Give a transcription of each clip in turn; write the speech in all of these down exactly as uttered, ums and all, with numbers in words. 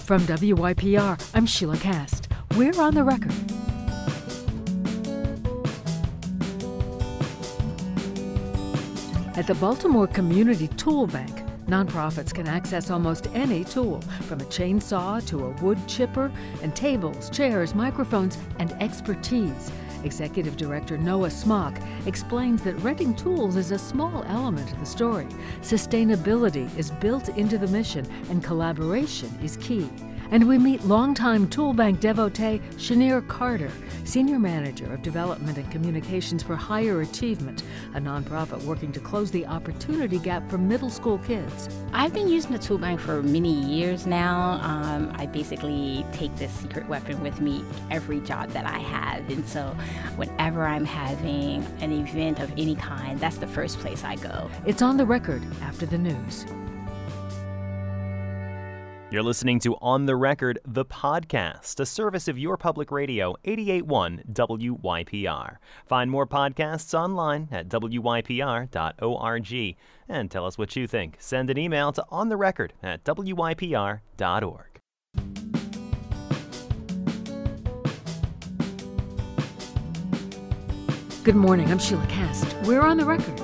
From W Y P R, I'm Sheila Cast. We're on the record. At the Baltimore Community Tool Bank, nonprofits can access almost any tool, from a chainsaw to a wood chipper, and tables, chairs, microphones, and expertise. Executive Director Noah Smock explains that renting tools is a small element of the story. Sustainability is built into the mission, and collaboration is key. And we meet longtime Tool Bank devotee Shanir Carter, Senior Manager of Development and Communications for Higher Achievement, a nonprofit working to close the opportunity gap for middle school kids. I've been using the Tool Bank for many years now. Um, I basically take this secret weapon with me every job that I have. And so whenever I'm having an event of any kind, that's the first place I go. It's on the record after the news. You're listening to On the Record, the podcast, a service of your public radio, eighty-eight point one W Y P R. Find more podcasts online at W Y P R dot org. And tell us what you think. Send an email to ontherecord at W Y P R dot org. Good morning, I'm Sheila Cast. We're on the record.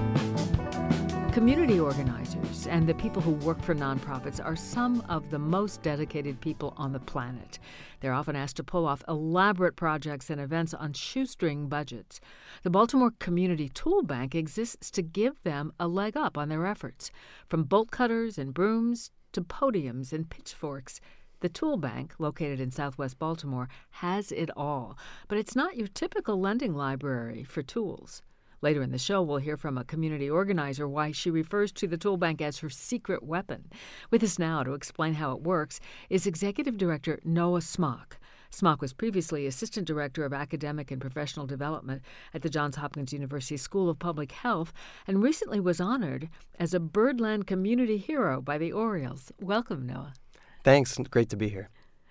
Community organizers and the people who work for nonprofits are some of the most dedicated people on the planet. They're often asked to pull off elaborate projects and events on shoestring budgets. The Baltimore Community Tool Bank exists to give them a leg up on their efforts. From bolt cutters and brooms to podiums and pitchforks, the Tool Bank, located in southwest Baltimore, has it all. But it's not your typical lending library for tools. Later in the show, we'll hear from a community organizer why she refers to the Tool Bank as her secret weapon. With us now to explain how it works is Executive Director Noah Smock. Smock was previously Assistant Director of Academic and Professional Development at the Johns Hopkins University School of Public Health and recently was honored as a Birdland Community Hero by the Orioles. Welcome, Noah. Thanks. Great to be here.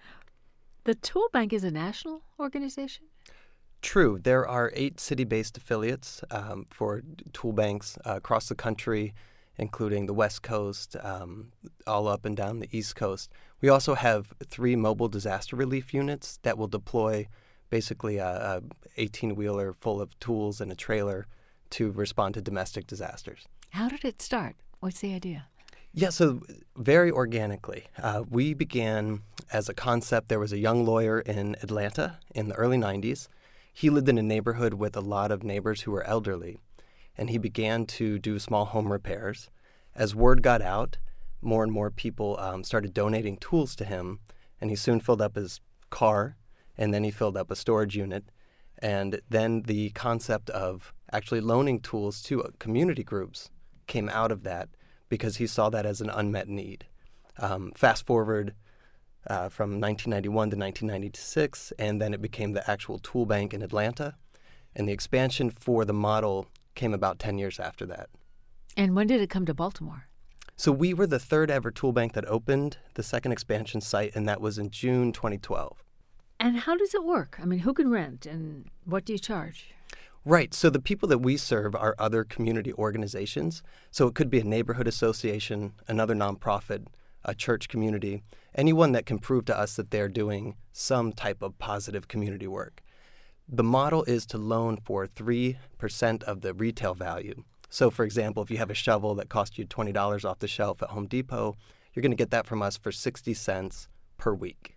The Tool Bank is a national organization? True. There are eight city-based affiliates um, for tool banks uh, across the country, including the West Coast, um, all up and down the East Coast. We also have three mobile disaster relief units that will deploy basically a, a eighteen-wheeler full of tools and a trailer to respond to domestic disasters. How did it start? What's the idea? Yeah, so very organically. Uh, we began as a concept. There was a young lawyer in Atlanta in the early nineties. He lived in a neighborhood with a lot of neighbors who were elderly, and he began to do small home repairs. As word got out, more and more people um, started donating tools to him, and he soon filled up his car, and then he filled up a storage unit. And then the concept of actually loaning tools to community groups came out of that because he saw that as an unmet need. Um, fast forward Uh, from nineteen ninety-one to nineteen ninety-six, and then it became the actual tool bank in Atlanta. And the expansion for the model came about ten years after that. And when did it come to Baltimore? So we were the third ever tool bank that opened the second expansion site, and that was in June twenty twelve. And how does it work? I mean, who can rent, and what do you charge? Right. So the people that we serve are other community organizations. So it could be a neighborhood association, another nonprofit, a church community, anyone that can prove to us that they're doing some type of positive community work. The model is to loan for three percent of the retail value. So, for example, if you have a shovel that cost you twenty dollars off the shelf at Home Depot, you're going to get that from us for sixty cents per week.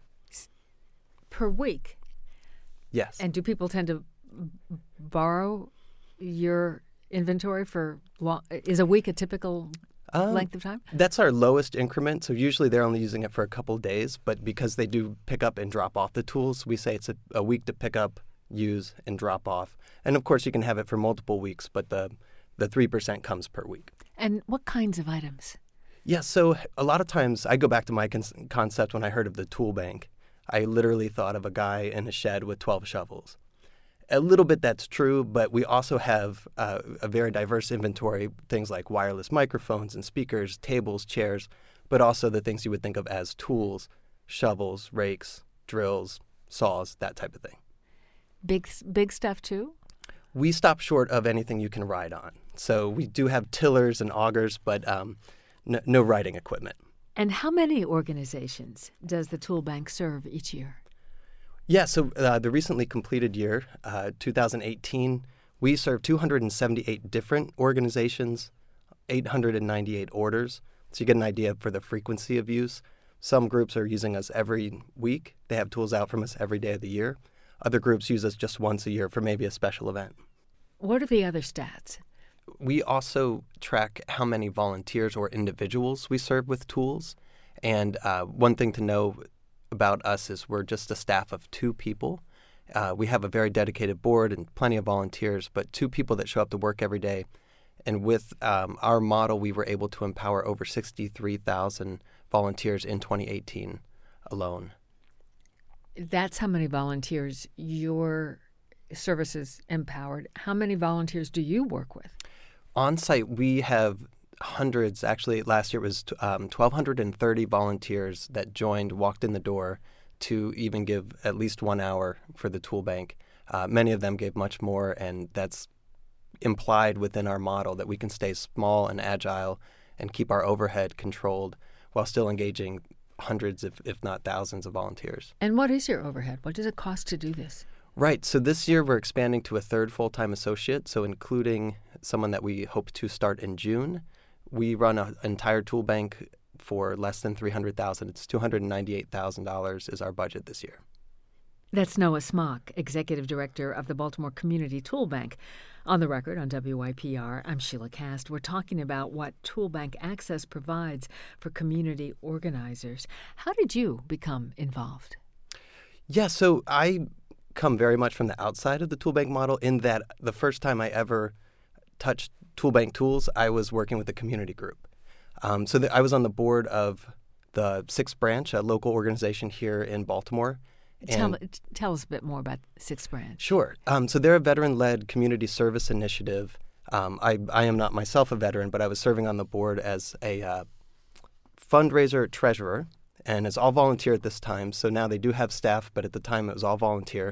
Per week? Yes. And do people tend to borrow your inventory for long? Is a week a typical Um, length of time? That's our lowest increment. So usually they're only using it for a couple of days, but because they do pick up and drop off the tools, we say it's a, a week to pick up, use, and drop off. And of course you can have it for multiple weeks, but the the three percent comes per week. And what kinds of items? Yeah, so a lot of times I go back to my con- concept when I heard of the tool bank. I literally thought of a guy in a shed with twelve shovels. A little bit that's true, but we also have uh, a very diverse inventory, things like wireless microphones and speakers, tables, chairs, but also the things you would think of as tools, shovels, rakes, drills, saws, that type of thing. Big, big stuff too? We stop short of anything you can ride on. So we do have tillers and augers, but um, no, no riding equipment. And how many organizations does the Tool Bank serve each year? Yeah, so uh, the recently completed year, uh, two thousand eighteen, we served two hundred seventy-eight different organizations, eight hundred ninety-eight orders. So you get an idea for the frequency of use. Some groups are using us every week. They have tools out from us every day of the year. Other groups use us just once a year for maybe a special event. What are the other stats? We also track how many volunteers or individuals we serve with tools. And uh, one thing to know about us is we're just a staff of two people. Uh, we have a very dedicated board and plenty of volunteers, but two people that show up to work every day. And with um, our model, we were able to empower over sixty-three thousand volunteers in twenty eighteen alone. That's how many volunteers your services empowered. How many volunteers do you work with? On site, we have hundreds. Actually, last year it was um, one thousand two hundred thirty volunteers that joined, walked in the door to even give at least one hour for the tool bank. Uh, many of them gave much more, and that's implied within our model that we can stay small and agile and keep our overhead controlled while still engaging hundreds, if, if not thousands, of volunteers. And what is your overhead? What does it cost to do this? Right. So this year we're expanding to a third full-time associate, so including someone that we hope to start in June. We run an entire tool bank for less than three hundred thousand dollars. It's two hundred ninety-eight thousand dollars is our budget this year. That's Noah Smock, Executive Director of the Baltimore Community Tool Bank. On the record on W Y P R, I'm Sheila Cast. We're talking about what Tool Bank Access provides for community organizers. How did you become involved? Yeah, so I come very much from the outside of the tool bank model in that the first time I ever touched tool bank tools, I was working with a community group. Um, so the, I was on the board of the Sixth Branch, a local organization here in Baltimore. Tell, tell us a bit more about Sixth Branch. Sure. Um, so they're a veteran-led community service initiative. Um, I, I am not myself a veteran, but I was serving on the board as a uh, fundraiser treasurer, and it's all volunteer at this time. So now they do have staff, but at the time it was all volunteer.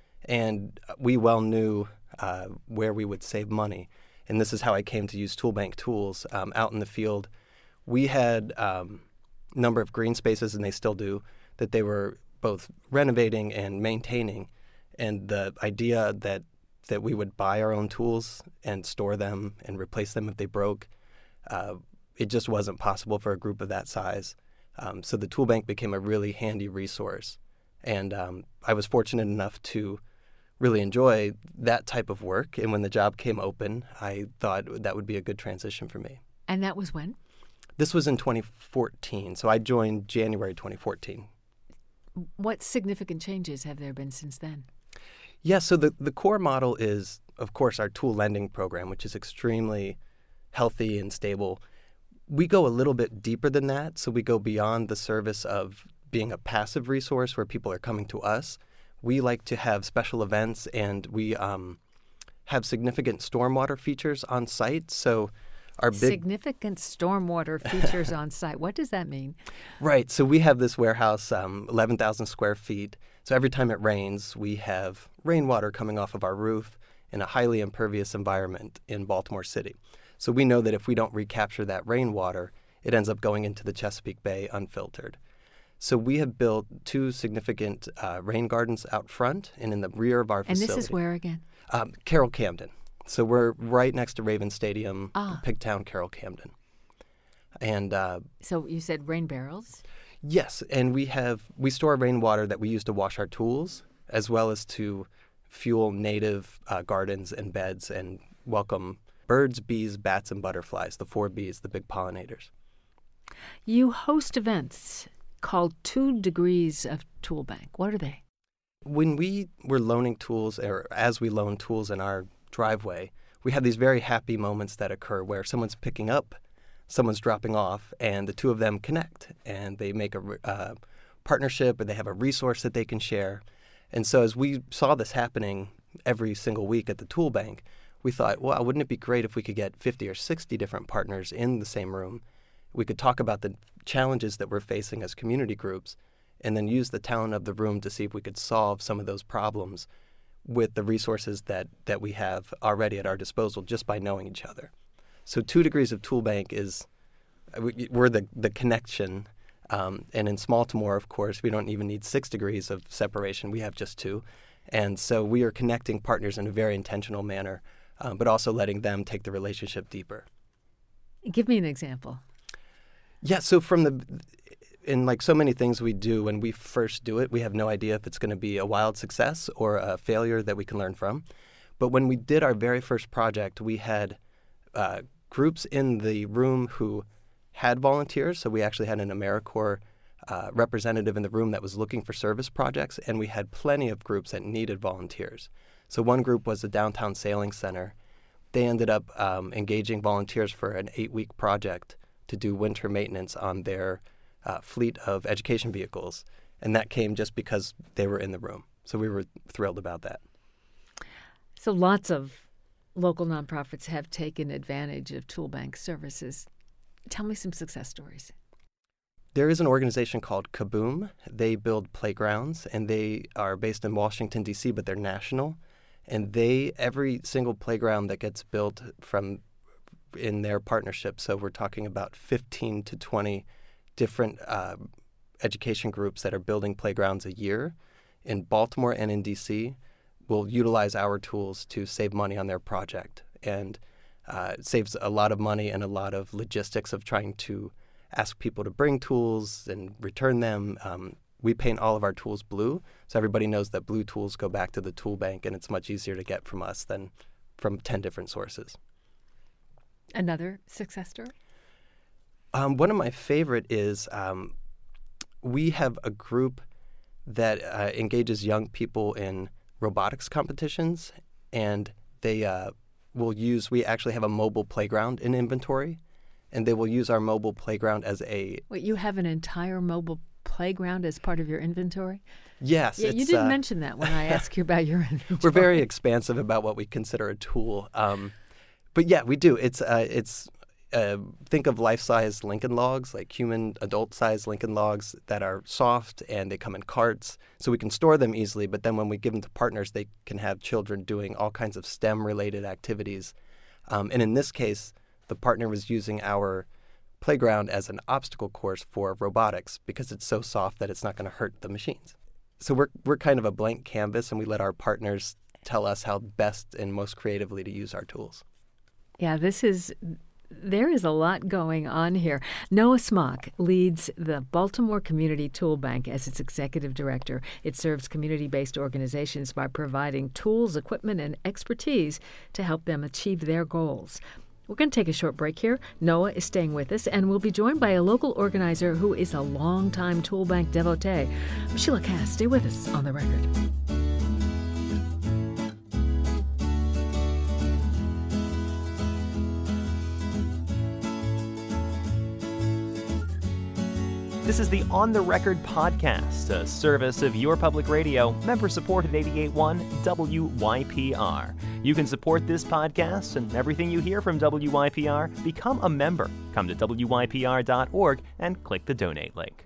And we well knew uh, where we would save money. And this is how I came to use Tool Bank tools um, out in the field. We had a um, number of green spaces, and they still do, that they were both renovating and maintaining. And the idea that that we would buy our own tools and store them and replace them if they broke, uh, it just wasn't possible for a group of that size. Um, so the tool bank became a really handy resource. And um, I was fortunate enough to really enjoy that type of work. And when the job came open, I thought that would be a good transition for me. And that was when? This was in twenty fourteen. So I joined January twenty fourteen. What significant changes have there been since then? Yeah, so the, the core model is, of course, our tool lending program, which is extremely healthy and stable. We go a little bit deeper than that. So we go beyond the service of being a passive resource where people are coming to us. We like to have special events, and we um, have significant stormwater features on site. So our big significant stormwater features on site. What does that mean? Right. So we have this warehouse, um, eleven thousand square feet. So every time it rains, we have rainwater coming off of our roof in a highly impervious environment in Baltimore City. So we know that if we don't recapture that rainwater, it ends up going into the Chesapeake Bay unfiltered. So we have built two significant uh, rain gardens out front and in the rear of our and facility. And this is where again? Um, Carroll Camden. So we're right next to Raven Stadium, ah. Pigtown, Carroll Camden. And uh, so you said rain barrels? Yes, and we have we store rainwater that we use to wash our tools, as well as to fuel native uh, gardens and beds and welcome birds, bees, bats, and butterflies, the four Bs, the big pollinators. You host events called Two Degrees of Tool Bank. What are they? When we were loaning tools, or as we loan tools in our driveway, we have these very happy moments that occur where someone's picking up, someone's dropping off, and the two of them connect, and they make a uh, partnership, or they have a resource that they can share. And so as we saw this happening every single week at the tool bank, we thought, well, wouldn't it be great if we could get fifty or sixty different partners in the same room? We could talk about the challenges that we're facing as community groups, and then use the talent of the room to see if we could solve some of those problems with the resources that, that we have already at our disposal just by knowing each other. So Two Degrees of Tool Bank is, we're the, the connection Um, and in Smaltimore, of course, we don't even need six degrees of separation. We have just two. And so we are connecting partners in a very intentional manner, um, but also letting them take the relationship deeper. Give me an example. Yeah, so from the, in like so many things we do, when we first do it, we have no idea if it's going to be a wild success or a failure that we can learn from. But when we did our very first project, we had uh, groups in the room who had volunteers. So we actually had an AmeriCorps uh, representative in the room that was looking for service projects, and we had plenty of groups that needed volunteers. So one group was the Downtown Sailing Center. They ended up um, engaging volunteers for an eight-week project to do winter maintenance on their uh, fleet of education vehicles. And that came just because they were in the room. So we were thrilled about that. So lots of local nonprofits have taken advantage of Tool Bank services. Tell me some success stories. There is an organization called Kaboom. They build playgrounds, and they are based in Washington, D C, but they're national. And they, every single playground that gets built from in their partnership, so we're talking about fifteen to twenty different uh, education groups that are building playgrounds a year in Baltimore and in D C, will utilize our tools to save money on their project. And uh, it saves a lot of money and a lot of logistics of trying to ask people to bring tools and return them. Um, we paint all of our tools blue, so everybody knows that blue tools go back to the tool bank, and it's much easier to get from us than from ten different sources. Another success story? Um, one of my favorite is um, we have a group that uh, engages young people in robotics competitions, and they uh, will use, we actually have a mobile playground in inventory, and they will use our mobile playground as a... Wait, you have an entire mobile playground as part of your inventory? Yes. Yeah, it's, you didn't uh, mention that when I asked you about your inventory. We're very expansive about what we consider a tool. Um, but yeah, we do. It's uh, it's uh, think of life-size Lincoln Logs, like human adult-size Lincoln Logs that are soft and they come in carts, so we can store them easily. But then when we give them to partners, they can have children doing all kinds of STEM-related activities. Um, and in this case, the partner was using our playground as an obstacle course for robotics because it's so soft that it's not going to hurt the machines. So we're we're kind of a blank canvas, and we let our partners tell us how best and most creatively to use our tools. Yeah, this is, there is a lot going on here. Noah Smock leads the Baltimore Community Tool Bank as its executive director. It serves community-based organizations by providing tools, equipment, and expertise to help them achieve their goals. We're going to take a short break here. Noah is staying with us, and we'll be joined by a local organizer who is a longtime Tool Bank devotee. I'm Sheila Cass. Stay with us on The Record. This is the On the Record podcast, a service of your public radio, member-supported eighty-eight point one W Y P R. You can support this podcast and everything you hear from W Y P R. Become a member. Come to W Y P R dot org and click the donate link.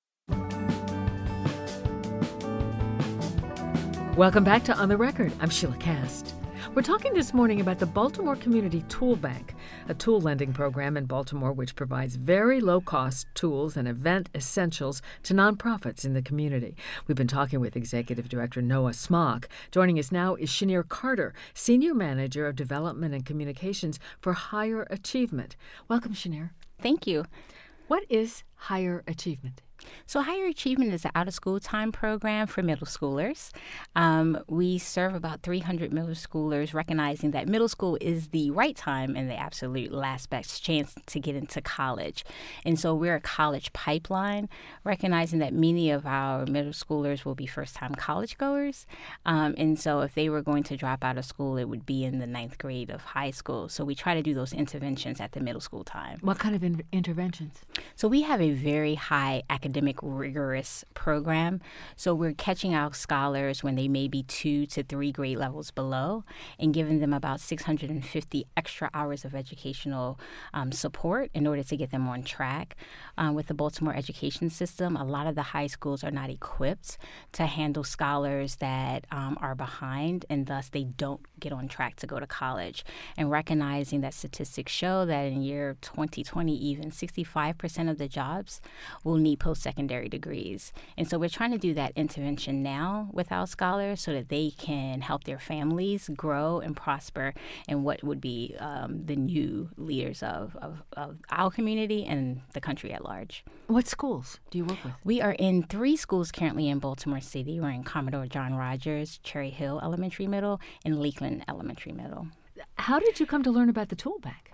Welcome back to On the Record. I'm Sheila Cast. We're talking this morning about the Baltimore Community Tool Bank, a tool lending program in Baltimore which provides very low-cost tools and event essentials to nonprofits in the community. We've been talking with Executive Director Noah Smock. Joining us now is Chenier Carter, Senior Manager of Development and Communications for Higher Achievement. Welcome, Chenier. Thank you. What is Higher Achievement? So Higher Achievement is an out-of-school time program for middle schoolers. Um, we serve about three hundred middle schoolers, recognizing that middle school is the right time and the absolute last best chance to get into college. And so we're a college pipeline, recognizing that many of our middle schoolers will be first-time college goers. Um, and so if they were going to drop out of school, it would be in the ninth grade of high school. So we try to do those interventions at the middle school time. What kind of in- interventions? So we have a very high academic rigorous program. So we're catching our scholars when they may be two to three grade levels below and giving them about six hundred fifty extra hours of educational um, support in order to get them on track. Um, with the Baltimore education system, a lot of the high schools are not equipped to handle scholars that um, are behind, and thus they don't get on track to go to college. And recognizing that statistics show that in year twenty twenty, even sixty-five percent of the jobs jobs will need post-secondary degrees. And so we're trying to do that intervention now with our scholars so that they can help their families grow and prosper in what would be um, the new leaders of, of, of our community and the country at large. What schools do you work with? We are in three schools currently in Baltimore City. We're in Commodore John Rogers, Cherry Hill Elementary Middle, and Lakeland Elementary Middle. How did you come to learn about the Tool Bank?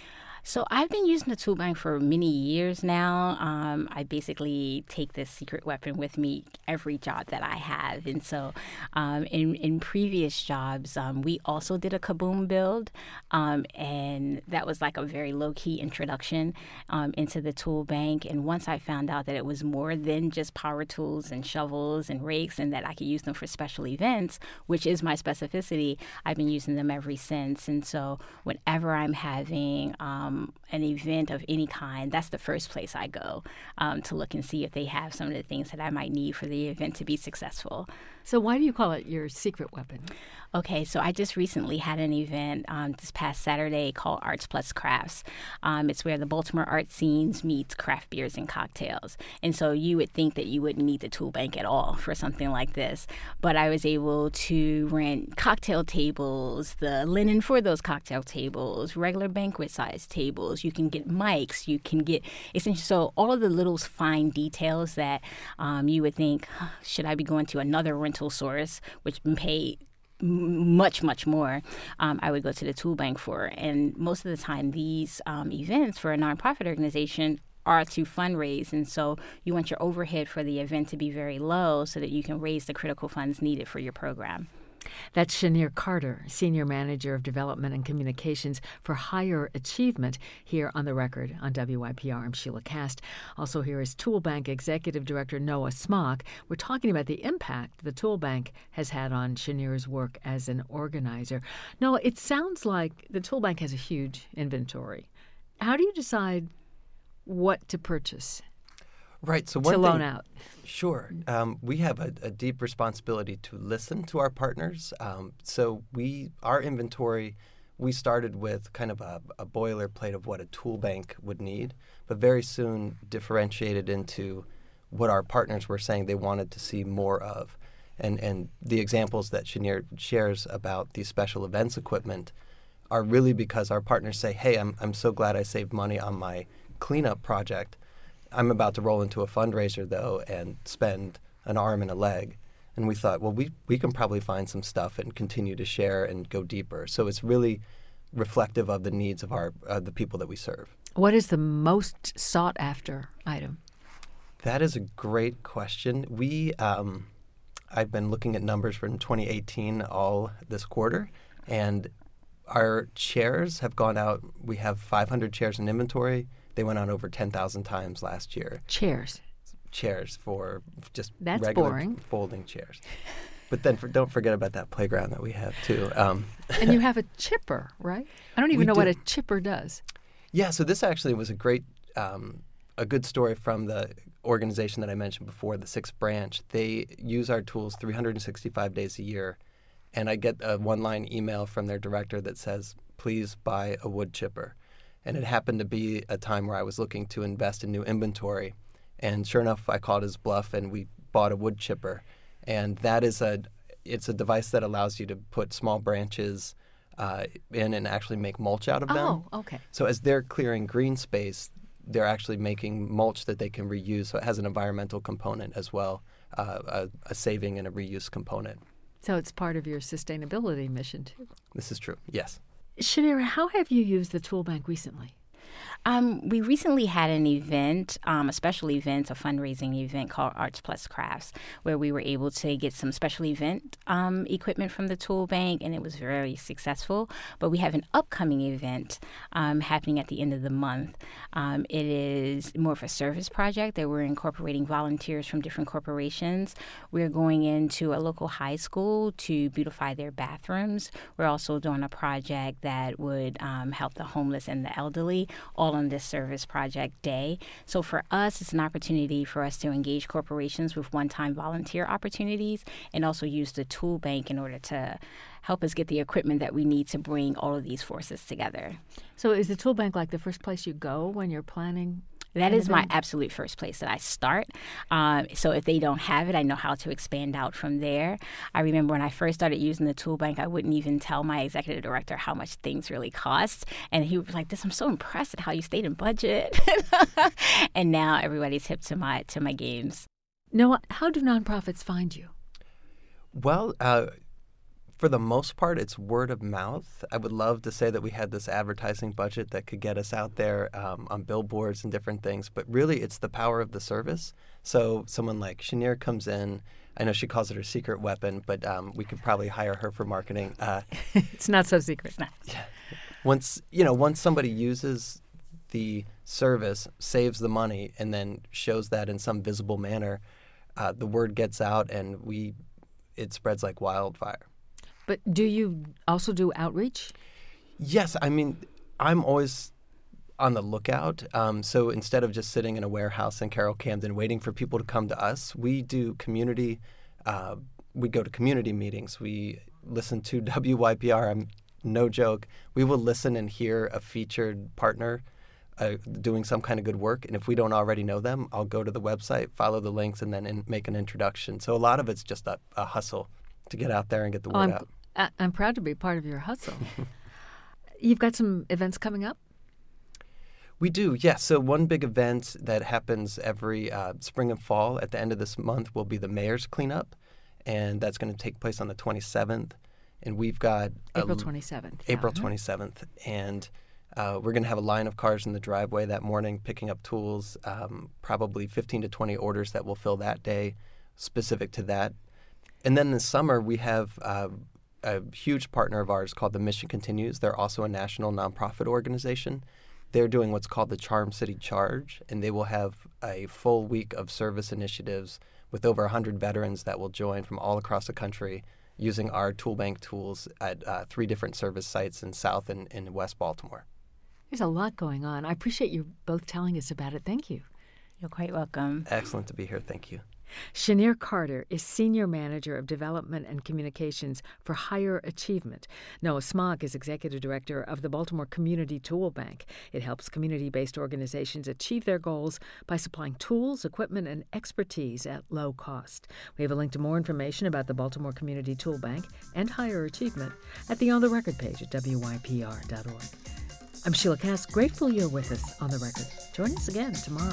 So I've been using the Tool Bank for many years now. Um, I basically take this secret weapon with me every job that I have. And so um, in, in previous jobs, um, we also did a Kaboom build. Um, and that was like a very low-key introduction um, into the Tool Bank. And once I found out that it was more than just power tools and shovels and rakes and that I could use them for special events, which is my specificity, I've been using them ever since. And so whenever I'm having um, Um, an event of any kind, that's the first place I go um, to look and see if they have some of the things that I might need for the event to be successful. So why do you call it your secret weapon? Okay, so I just recently had an event um, this past Saturday called Arts Plus Crafts. Um, it's where the Baltimore art scenes meets craft beers and cocktails. And so you would think that you wouldn't need the Tool Bank at all for something like this. But I was able to rent cocktail tables, the linen for those cocktail tables, regular banquet size tables. You can get mics. You can get, essentially, so all of the little fine details that um, you would think, should I be going to another rental source, which paid much, much more, um, I would go to the Tool Bank for. And most of the time, these um, events for a nonprofit organization are to fundraise. And so you want your overhead for the event to be very low so that you can raise the critical funds needed for your program. That's Chenier Carter, Senior Manager of Development and Communications for Higher Achievement, here on The Record on W Y P R. I'm Sheila Cast. Also here is Tool Bank Executive Director Noah Smock. We're talking about the impact the Tool Bank has had on Chenier's work as an organizer. Noah, it sounds like the Tool Bank has a huge inventory. How do you decide what to purchase? Right. So one to loan thing, out. Sure. Um, we have a, a deep responsibility to listen to our partners. Um, so we, our inventory, we started with kind of a, a boilerplate of what a tool bank would need, but very soon differentiated into what our partners were saying they wanted to see more of. And and the examples that Chenier shares about the special events equipment are really because our partners say, hey, I'm I'm so glad I saved money on my cleanup project. I'm about to roll into a fundraiser, though, and spend an arm and a leg. And we thought, well, we, we can probably find some stuff and continue to share and go deeper. So it's really reflective of the needs of our uh, the people that we serve. What is the most sought-after item? That is a great question. We, um, I've been looking at numbers from twenty eighteen all this quarter, and our chairs have gone out. We have five hundred chairs in inventory. They went out over ten thousand times last year. Chairs. Chairs for just That's regular boring. folding chairs. But then for, don't forget about that playground that we have, too. Um, And you have a chipper, right? I don't even We know do. what a chipper does. yeah, so this actually was a great, um, a good story from the organization that I mentioned before, the Sixth Branch. They use our tools three hundred sixty-five days a year. And I get a one-line email from their director that says, please buy a wood chipper. And it happened to be a time where I was looking to invest in new inventory. And sure enough, I called his bluff and we bought a wood chipper. And that is a, it's a device that allows you to put small branches uh, in and actually make mulch out of them. Oh, okay. So as they're clearing green space, they're actually making mulch that they can reuse. So it has an environmental component as well, uh, a, a saving and a reuse component. So it's part of your sustainability mission, too. This is true, yes. Chenier, how have you used the Tool Bank recently? Um, we recently had an event, um, a special event, a fundraising event called Arts Plus Crafts, where we were able to get some special event um, equipment from the Tool Bank, and it was very successful. But we have an upcoming event um, happening at the end of the month. Um, it is more of a service project that we're incorporating volunteers from different corporations. We're going into a local high school to beautify their bathrooms. We're also doing a project that would um, help the homeless and the elderly, all on this service project day. So for us, it's an opportunity for us to engage corporations with one-time volunteer opportunities and also use the Tool Bank in order to help us get the equipment that we need to bring all of these forces together. So is the Tool Bank like the first place you go when you're planning That is my absolute first place that I start. Um, so if they don't have it, I know how to expand out from there. I remember when I first started using the tool bank, I wouldn't even tell my executive director how much things really cost. And he was like, "This, I'm so impressed at how you stayed in budget." And now everybody's hip to my to my games. Noah, how do nonprofits find you? Well, uh, for the most part, it's word of mouth. I would love to say that we had this advertising budget that could get us out there um, on billboards and different things, but really it's the power of the service. So someone like Chenier comes in. I know she calls it her secret weapon, but um, we could probably hire her for marketing. Uh, it's not so secret. It's not. Yeah. Once, you know, once somebody uses the service, saves the money, and then shows that in some visible manner, uh, the word gets out and we it spreads like wildfire. But do you also do outreach? Yes. I mean, I'm always on the lookout. Um, so instead of just sitting in a warehouse in Carroll Camden waiting for people to come to us, we do community, uh, we go to community meetings. We listen to W Y P R. I'm no joke. We will listen and hear a featured partner uh, doing some kind of good work. And if we don't already know them, I'll go to the website, follow the links, and then in, make an introduction. So a lot of it's just a, a hustle to get out there and get the word oh, I'm, out. I'm proud to be part of your hustle. You've got some events coming up? We do, yes. So one big event that happens every uh, spring and fall at the end of this month will be the Mayor's Cleanup, and that's going to take place on the twenty-seventh. And we've got April twenty-seventh. April twenty-seventh, and uh, we're going to have a line of cars in the driveway that morning picking up tools, um, probably fifteen to twenty orders that will fill that day specific to that. And then this summer we have uh, a huge partner of ours called the Mission Continues. They're also a national nonprofit organization. They're doing what's called the Charm City Charge, and they will have a full week of service initiatives with over one hundred veterans that will join from all across the country using our tool bank tools at uh, three different service sites in South and in West Baltimore. There's a lot going on. I appreciate you both telling us about it. Thank you. You're quite welcome. Excellent to be here. Thank you. Chenier Carter is Senior Manager of Development and Communications for Higher Achievement. Noah Smog is Executive Director of the Baltimore Community Tool Bank. It helps community-based organizations achieve their goals by supplying tools, equipment, and expertise at low cost. We have a link to more information about the Baltimore Community Tool Bank and Higher Achievement at the On the Record page at W Y P R dot org. I'm Sheila Cass, grateful you're with us on The Record. Join us again tomorrow.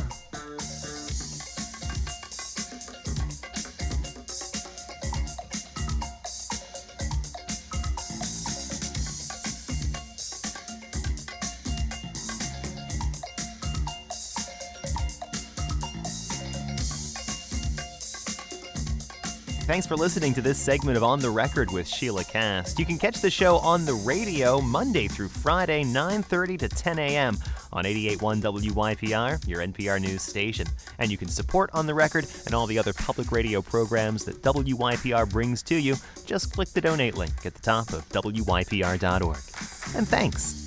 Thanks for listening to this segment of On the Record with Sheila Cass. You can catch the show on the radio Monday through Friday, nine thirty to ten a.m. on eighty-eight point one W Y P R, your N P R news station. And you can support On the Record and all the other public radio programs that W Y P R brings to you. Just click the donate link at the top of W Y P R dot org. And thanks.